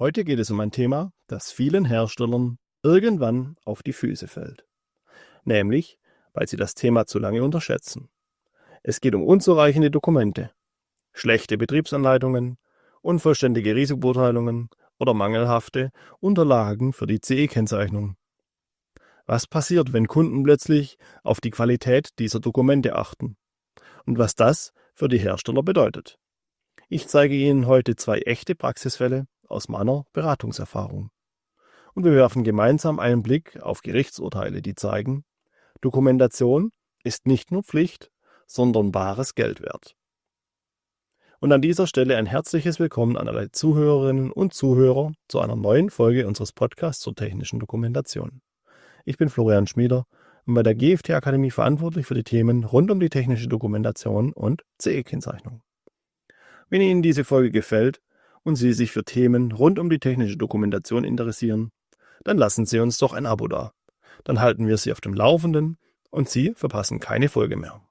Heute geht es um ein Thema, das vielen Herstellern irgendwann auf die Füße fällt. Nämlich, weil sie das Thema zu lange unterschätzen. Es geht um unzureichende Dokumente, schlechte Betriebsanleitungen, unvollständige Risikobeurteilungen oder mangelhafte Unterlagen für die CE-Kennzeichnung. Was passiert, wenn Kunden plötzlich auf die Qualität dieser Dokumente achten? Und was das für die Hersteller bedeutet? Ich zeige Ihnen heute 2 echte Praxisfälle aus meiner Beratungserfahrung. Und wir werfen gemeinsam einen Blick auf Gerichtsurteile, die zeigen, Dokumentation ist nicht nur Pflicht, sondern bares Geld wert. Und an dieser Stelle ein herzliches Willkommen an alle Zuhörerinnen und Zuhörer zu einer neuen Folge unseres Podcasts zur technischen Dokumentation. Ich bin Florian Schmieder und bei der GFT Akademie verantwortlich für die Themen rund um die technische Dokumentation und CE-Kennzeichnung. Wenn Ihnen diese Folge gefällt und Sie sich für Themen rund um die technische Dokumentation interessieren, dann lassen Sie uns doch ein Abo da. Dann halten wir Sie auf dem Laufenden und Sie verpassen keine Folge mehr.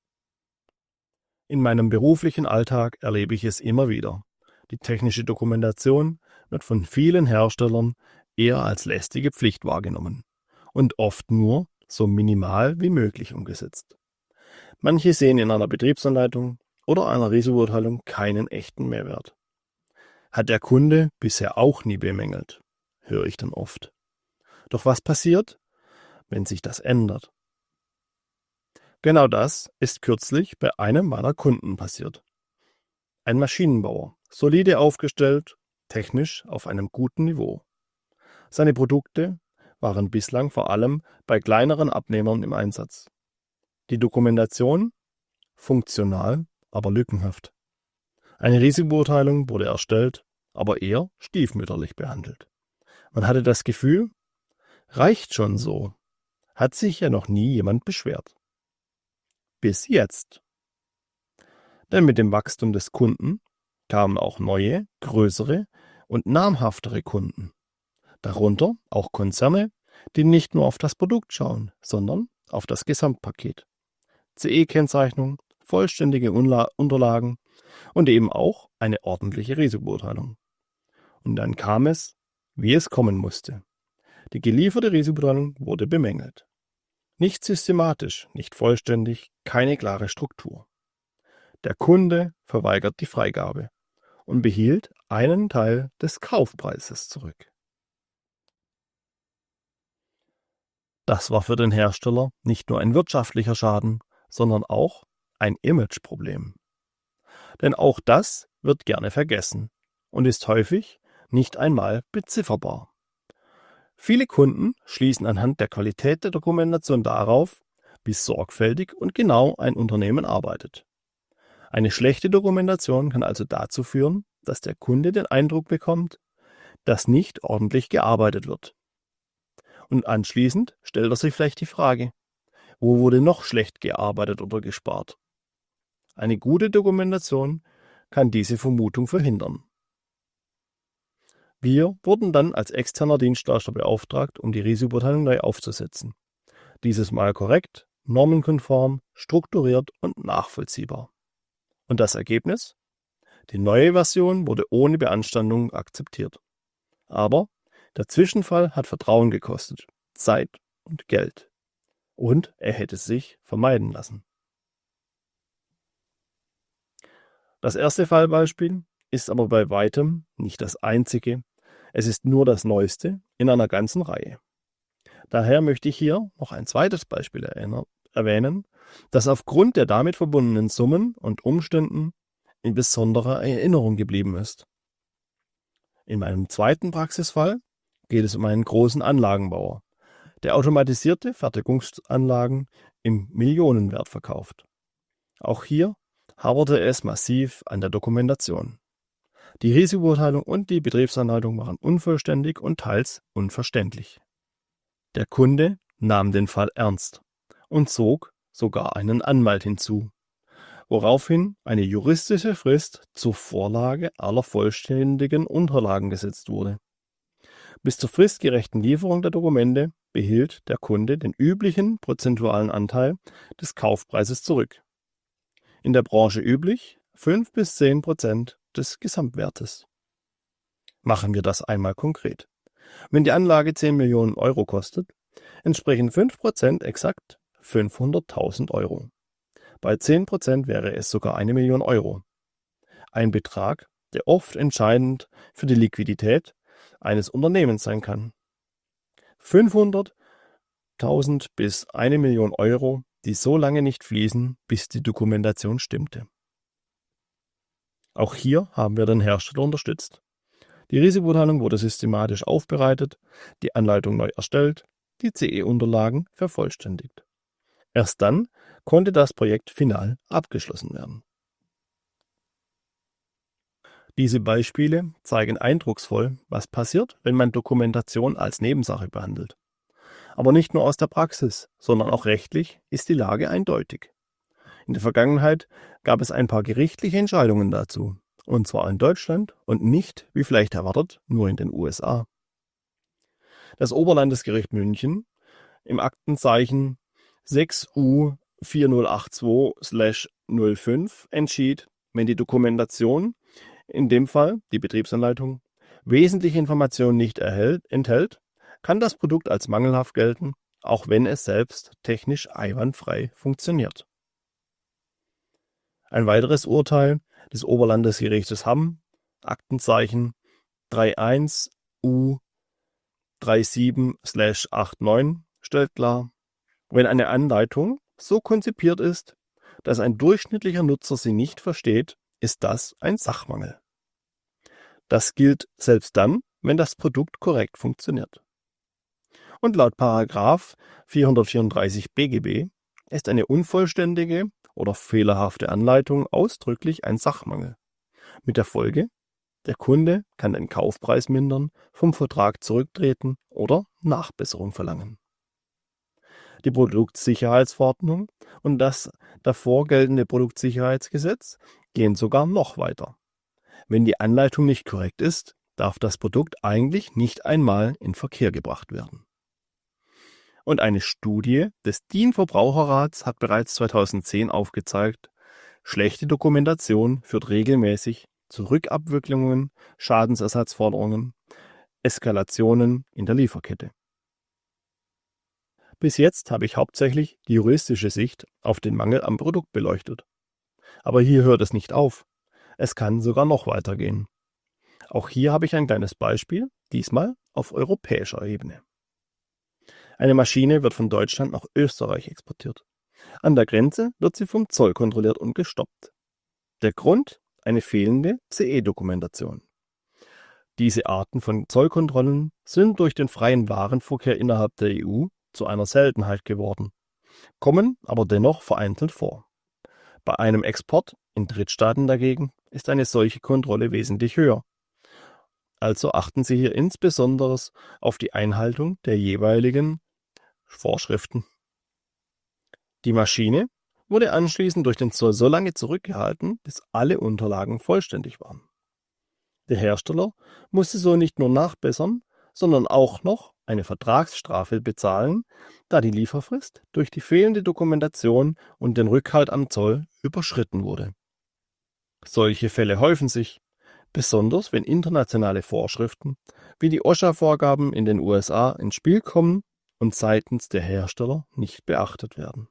In meinem beruflichen Alltag erlebe ich es immer wieder. Die technische Dokumentation wird von vielen Herstellern eher als lästige Pflicht wahrgenommen und oft nur so minimal wie möglich umgesetzt. Manche sehen in einer Betriebsanleitung oder einer Risikobeurteilung keinen echten Mehrwert. Hat der Kunde bisher auch nie bemängelt, höre ich dann oft. Doch was passiert, wenn sich das ändert? Genau das ist kürzlich bei einem meiner Kunden passiert. Ein Maschinenbauer, solide aufgestellt, technisch auf einem guten Niveau. Seine Produkte waren bislang vor allem bei kleineren Abnehmern im Einsatz. Die Dokumentation funktional, aber lückenhaft. Eine Risikobeurteilung wurde erstellt, aber eher stiefmütterlich behandelt. Man hatte das Gefühl, reicht schon so, hat sich ja noch nie jemand beschwert. Bis jetzt. Denn mit dem Wachstum des Kunden kamen auch neue, größere und namhaftere Kunden. Darunter auch Konzerne, die nicht nur auf das Produkt schauen, sondern auf das Gesamtpaket. CE-Kennzeichnung, vollständige Unterlagen und eben auch eine ordentliche Risikobeurteilung. Und dann kam es, wie es kommen musste. Die gelieferte Risikobeurteilung wurde bemängelt. Nicht systematisch, nicht vollständig, keine klare Struktur. Der Kunde verweigert die Freigabe und behielt einen Teil des Kaufpreises zurück. Das war für den Hersteller nicht nur ein wirtschaftlicher Schaden, sondern auch ein Imageproblem. Denn auch das wird gerne vergessen und ist häufig nicht einmal bezifferbar. Viele Kunden schließen anhand der Qualität der Dokumentation darauf, wie sorgfältig und genau ein Unternehmen arbeitet. Eine schlechte Dokumentation kann also dazu führen, dass der Kunde den Eindruck bekommt, dass nicht ordentlich gearbeitet wird. Und anschließend stellt er sich vielleicht die Frage, wo wurde noch schlecht gearbeitet oder gespart? Eine gute Dokumentation kann diese Vermutung verhindern. Wir wurden dann als externer Dienstleister beauftragt, um die Risikobeurteilung neu aufzusetzen. Dieses Mal korrekt, normenkonform, strukturiert und nachvollziehbar. Und das Ergebnis? Die neue Version wurde ohne Beanstandung akzeptiert. Aber der Zwischenfall hat Vertrauen gekostet, Zeit und Geld. Und er hätte sich vermeiden lassen. Das erste Fallbeispiel ist aber bei weitem nicht das einzige. Es ist nur das neueste in einer ganzen Reihe. Daher möchte ich hier noch ein zweites Beispiel erwähnen, das aufgrund der damit verbundenen Summen und Umständen in besonderer Erinnerung geblieben ist. In meinem zweiten Praxisfall geht es um einen großen Anlagenbauer, der automatisierte Fertigungsanlagen im Millionenwert verkauft. Auch hier haperte es massiv an der Dokumentation. Die Risikobeurteilung und die Betriebsanleitung waren unvollständig und teils unverständlich. Der Kunde nahm den Fall ernst und zog sogar einen Anwalt hinzu, woraufhin eine juristische Frist zur Vorlage aller vollständigen Unterlagen gesetzt wurde. Bis zur fristgerechten Lieferung der Dokumente behielt der Kunde den üblichen prozentualen Anteil des Kaufpreises zurück. In der Branche üblich 5 bis 10% des Gesamtwertes. Machen wir das einmal konkret. Wenn die Anlage 10 Millionen Euro kostet, entsprechen 5% exakt 500.000 Euro. Bei 10% wäre es sogar 1 Million Euro. Ein Betrag, der oft entscheidend für die Liquidität eines Unternehmens sein kann. 500.000 bis 1 Million Euro, die so lange nicht fließen, bis die Dokumentation stimmte. Auch hier haben wir den Hersteller unterstützt. Die Risikobeurteilung wurde systematisch aufbereitet, die Anleitung neu erstellt, die CE-Unterlagen vervollständigt. Erst dann konnte das Projekt final abgeschlossen werden. Diese Beispiele zeigen eindrucksvoll, was passiert, wenn man Dokumentation als Nebensache behandelt. Aber nicht nur aus der Praxis, sondern auch rechtlich ist die Lage eindeutig. In der Vergangenheit gab es ein paar gerichtliche Entscheidungen dazu, und zwar in Deutschland und nicht, wie vielleicht erwartet, nur in den USA. Das Oberlandesgericht München im Aktenzeichen 6U 4082/05 entschied, wenn die Dokumentation, in dem Fall die Betriebsanleitung, wesentliche Informationen nicht enthält, kann das Produkt als mangelhaft gelten, auch wenn es selbst technisch einwandfrei funktioniert. Ein weiteres Urteil des Oberlandesgerichtes Hamm, Aktenzeichen 31U 37/89, stellt klar, wenn eine Anleitung so konzipiert ist, dass ein durchschnittlicher Nutzer sie nicht versteht, ist das ein Sachmangel. Das gilt selbst dann, wenn das Produkt korrekt funktioniert. Und laut § 434 BGB ist eine unvollständige oder fehlerhafte Anleitung ausdrücklich ein Sachmangel. Mit der Folge, der Kunde kann den Kaufpreis mindern, vom Vertrag zurücktreten oder Nachbesserung verlangen. Die Produktsicherheitsverordnung und das davor geltende Produktsicherheitsgesetz gehen sogar noch weiter. Wenn die Anleitung nicht korrekt ist, darf das Produkt eigentlich nicht einmal in Verkehr gebracht werden. Und eine Studie des DIN-Verbraucherrats hat bereits 2010 aufgezeigt, schlechte Dokumentation führt regelmäßig zu Rückabwicklungen, Schadensersatzforderungen, Eskalationen in der Lieferkette. Bis jetzt habe ich hauptsächlich die juristische Sicht auf den Mangel am Produkt beleuchtet. Aber hier hört es nicht auf. Es kann sogar noch weitergehen. Auch hier habe ich ein kleines Beispiel, diesmal auf europäischer Ebene. Eine Maschine wird von Deutschland nach Österreich exportiert. An der Grenze wird sie vom Zoll kontrolliert und gestoppt. Der Grund? Eine fehlende CE-Dokumentation. Diese Arten von Zollkontrollen sind durch den freien Warenverkehr innerhalb der EU zu einer Seltenheit geworden, kommen aber dennoch vereinzelt vor. Bei einem Export in Drittstaaten dagegen ist eine solche Kontrolle wesentlich höher. Also achten Sie hier insbesondere auf die Einhaltung der jeweiligen Vorschriften. Die Maschine wurde anschließend durch den Zoll so lange zurückgehalten, bis alle Unterlagen vollständig waren. Der Hersteller musste so nicht nur nachbessern, sondern auch noch eine Vertragsstrafe bezahlen, da die Lieferfrist durch die fehlende Dokumentation und den Rückhalt am Zoll überschritten wurde. Solche Fälle häufen sich, besonders wenn internationale Vorschriften wie die OSHA-Vorgaben in den USA ins Spiel kommen und seitens der Hersteller nicht beachtet werden.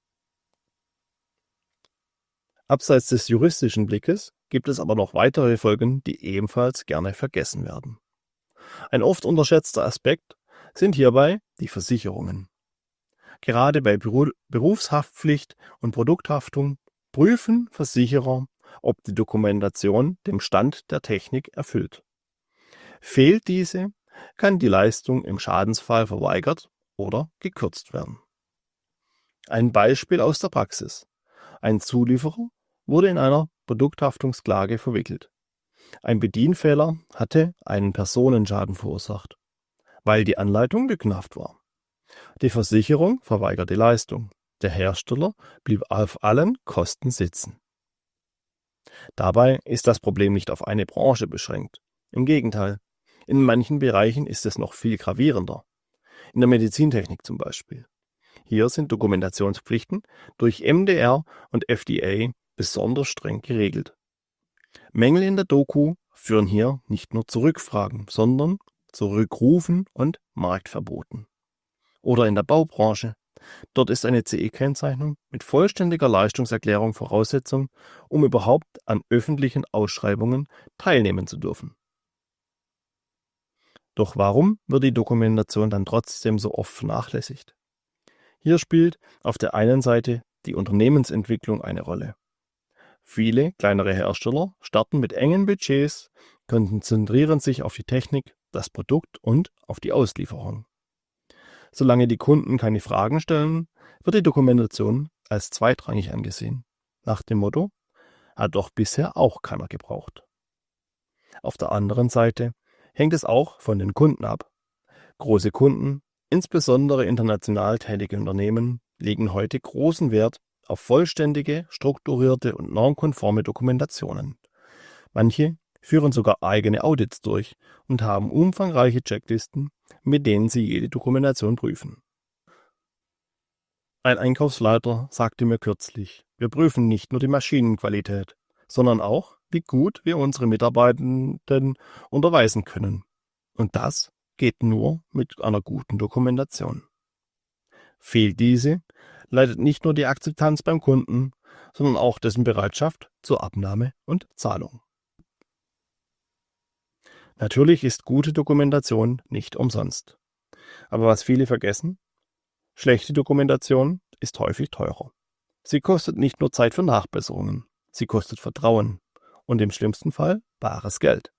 Abseits des juristischen Blickes gibt es aber noch weitere Folgen, die ebenfalls gerne vergessen werden. Ein oft unterschätzter Aspekt sind hierbei die Versicherungen. Gerade bei Berufshaftpflicht und Produkthaftung prüfen Versicherer, ob die Dokumentation dem Stand der Technik erfüllt. Fehlt diese, kann die Leistung im Schadensfall verweigert oder gekürzt werden. Ein Beispiel aus der Praxis. Ein Zulieferer wurde in einer Produkthaftungsklage verwickelt. Ein Bedienfehler hatte einen Personenschaden verursacht, weil die Anleitung lückenhaft war. Die Versicherung verweigerte die Leistung. Der Hersteller blieb auf allen Kosten sitzen. Dabei ist das Problem nicht auf eine Branche beschränkt. Im Gegenteil, in manchen Bereichen ist es noch viel gravierender. In der Medizintechnik zum Beispiel. Hier sind Dokumentationspflichten durch MDR und FDA besonders streng geregelt. Mängel in der Doku führen hier nicht nur zu Rückfragen, sondern zu Rückrufen und Marktverboten. Oder in der Baubranche. Dort ist eine CE-Kennzeichnung mit vollständiger Leistungserklärung Voraussetzung, um überhaupt an öffentlichen Ausschreibungen teilnehmen zu dürfen. Doch warum wird die Dokumentation dann trotzdem so oft vernachlässigt? Hier spielt auf der einen Seite die Unternehmensentwicklung eine Rolle. Viele kleinere Hersteller starten mit engen Budgets, konzentrieren sich auf die Technik, das Produkt und auf die Auslieferung. Solange die Kunden keine Fragen stellen, wird die Dokumentation als zweitrangig angesehen. Nach dem Motto, hat doch bisher auch keiner gebraucht. Auf der anderen Seite hängt es auch von den Kunden ab. Große Kunden, insbesondere international tätige Unternehmen, legen heute großen Wert auf vollständige, strukturierte und normkonforme Dokumentationen. Manche führen sogar eigene Audits durch und haben umfangreiche Checklisten, mit denen sie jede Dokumentation prüfen. Ein Einkaufsleiter sagte mir kürzlich, wir prüfen nicht nur die Maschinenqualität, sondern auch, wie gut wir unsere Mitarbeitenden unterweisen können. Und das geht nur mit einer guten Dokumentation. Fehlt diese, leidet nicht nur die Akzeptanz beim Kunden, sondern auch dessen Bereitschaft zur Abnahme und Zahlung. Natürlich ist gute Dokumentation nicht umsonst. Aber was viele vergessen, schlechte Dokumentation ist häufig teurer. Sie kostet nicht nur Zeit für Nachbesserungen, sie kostet Vertrauen und im schlimmsten Fall bares Geld.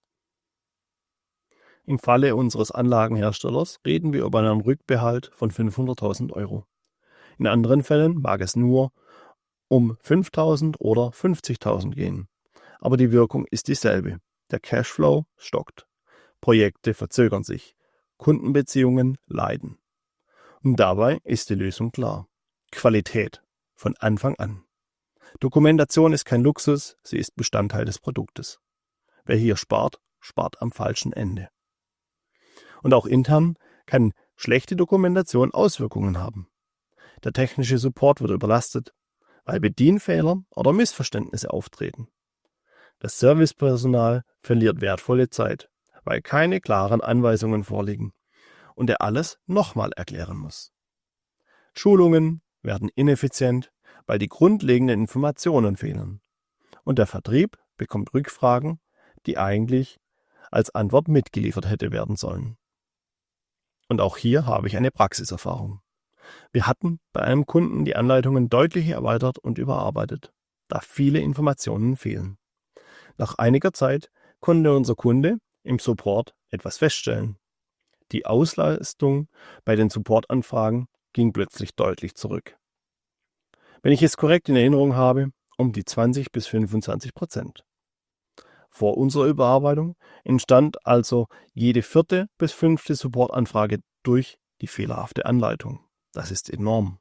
Im Falle unseres Anlagenherstellers reden wir über einen Rückbehalt von 500.000 Euro. In anderen Fällen mag es nur um 5.000 oder 50.000 gehen. Aber die Wirkung ist dieselbe. Der Cashflow stockt. Projekte verzögern sich. Kundenbeziehungen leiden. Und dabei ist die Lösung klar. Qualität von Anfang an. Dokumentation ist kein Luxus, sie ist Bestandteil des Produktes. Wer hier spart, spart am falschen Ende. Und auch intern kann schlechte Dokumentation Auswirkungen haben. Der technische Support wird überlastet, weil Bedienfehler oder Missverständnisse auftreten. Das Servicepersonal verliert wertvolle Zeit, weil keine klaren Anweisungen vorliegen und er alles nochmal erklären muss. Schulungen werden ineffizient, weil die grundlegenden Informationen fehlen. Und der Vertrieb bekommt Rückfragen, die eigentlich als Antwort mitgeliefert hätte werden sollen. Und auch hier habe ich eine Praxiserfahrung. Wir hatten bei einem Kunden die Anleitungen deutlich erweitert und überarbeitet, da viele Informationen fehlen. Nach einiger Zeit konnte unser Kunde im Support etwas feststellen. Die Auslastung bei den Supportanfragen ging plötzlich deutlich zurück. Wenn ich es korrekt in Erinnerung habe, um die 20-25%. Vor unserer Überarbeitung entstand also jede 4. bis 5. Supportanfrage durch die fehlerhafte Anleitung. Das ist enorm.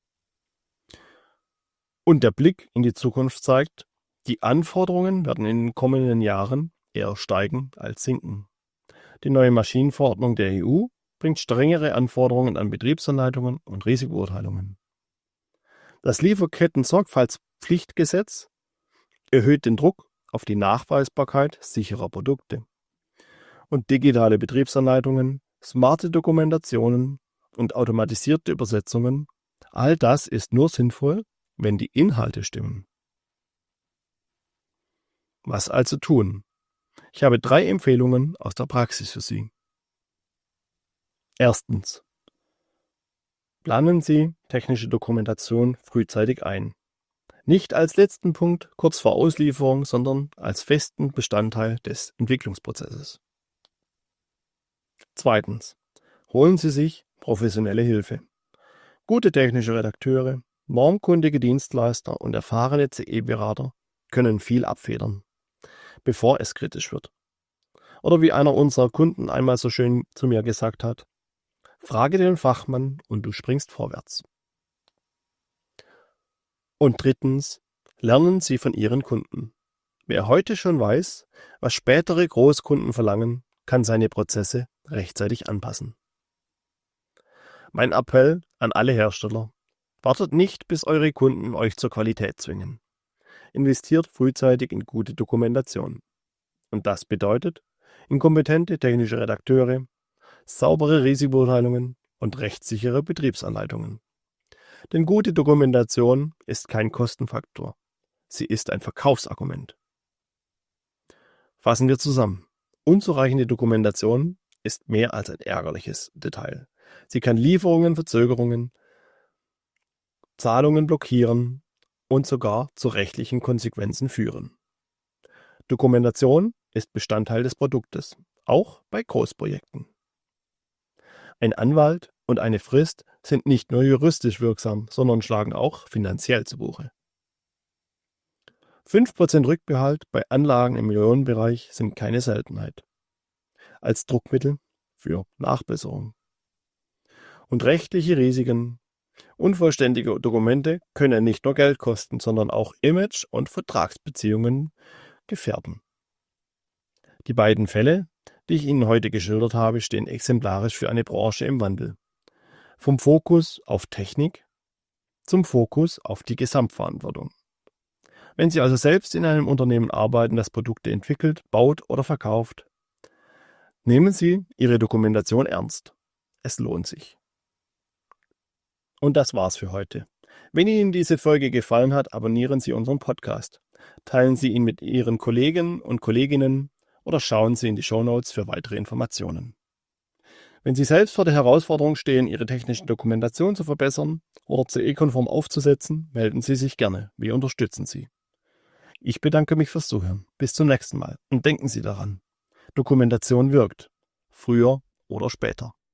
Und der Blick in die Zukunft zeigt, die Anforderungen werden in den kommenden Jahren eher steigen als sinken. Die neue Maschinenverordnung der EU bringt strengere Anforderungen an Betriebsanleitungen und Risikobeurteilungen. Das Lieferketten-Sorgfaltspflichtgesetz erhöht den Druck auf die Nachweisbarkeit sicherer Produkte. Und digitale Betriebsanleitungen, smarte Dokumentationen und automatisierte Übersetzungen, all das ist nur sinnvoll, wenn die Inhalte stimmen. Was also tun? Ich habe 3 Empfehlungen aus der Praxis für Sie. Erstens. Planen Sie technische Dokumentation frühzeitig ein. Nicht als letzten Punkt kurz vor Auslieferung, sondern als festen Bestandteil des Entwicklungsprozesses. Zweitens. Holen Sie sich professionelle Hilfe. Gute technische Redakteure, normkundige Dienstleister und erfahrene CE-Berater können viel abfedern, bevor es kritisch wird. Oder wie einer unserer Kunden einmal so schön zu mir gesagt hat, frage den Fachmann und du springst vorwärts. Und drittens, lernen Sie von Ihren Kunden. Wer heute schon weiß, was spätere Großkunden verlangen, kann seine Prozesse rechtzeitig anpassen. Mein Appell an alle Hersteller: Wartet nicht, bis eure Kunden euch zur Qualität zwingen. Investiert frühzeitig in gute Dokumentation. Und das bedeutet inkompetente technische Redakteure, saubere Risikobeurteilungen und rechtssichere Betriebsanleitungen. Denn gute Dokumentation ist kein Kostenfaktor. Sie ist ein Verkaufsargument. Fassen wir zusammen. Unzureichende Dokumentation ist mehr als ein ärgerliches Detail. Sie kann Lieferungen, Verzögerungen, Zahlungen blockieren und sogar zu rechtlichen Konsequenzen führen. Dokumentation ist Bestandteil des Produktes, auch bei Großprojekten. Ein Anwalt und eine Frist sind nicht nur juristisch wirksam, sondern schlagen auch finanziell zu Buche. 5% Rückbehalt bei Anlagen im Millionenbereich sind keine Seltenheit. Als Druckmittel für Nachbesserung. Und rechtliche Risiken. Unvollständige Dokumente können nicht nur Geld kosten, sondern auch Image- und Vertragsbeziehungen gefährden. Die beiden Fälle, die ich Ihnen heute geschildert habe, stehen exemplarisch für eine Branche im Wandel. Vom Fokus auf Technik zum Fokus auf die Gesamtverantwortung. Wenn Sie also selbst in einem Unternehmen arbeiten, das Produkte entwickelt, baut oder verkauft, nehmen Sie Ihre Dokumentation ernst. Es lohnt sich. Und das war's für heute. Wenn Ihnen diese Folge gefallen hat, abonnieren Sie unseren Podcast. Teilen Sie ihn mit Ihren Kollegen und Kolleginnen oder schauen Sie in die Shownotes für weitere Informationen. Wenn Sie selbst vor der Herausforderung stehen, Ihre technische Dokumentation zu verbessern oder CE-konform aufzusetzen, melden Sie sich gerne. Wir unterstützen Sie. Ich bedanke mich fürs Zuhören. Bis zum nächsten Mal. Und denken Sie daran, Dokumentation wirkt. Früher oder später.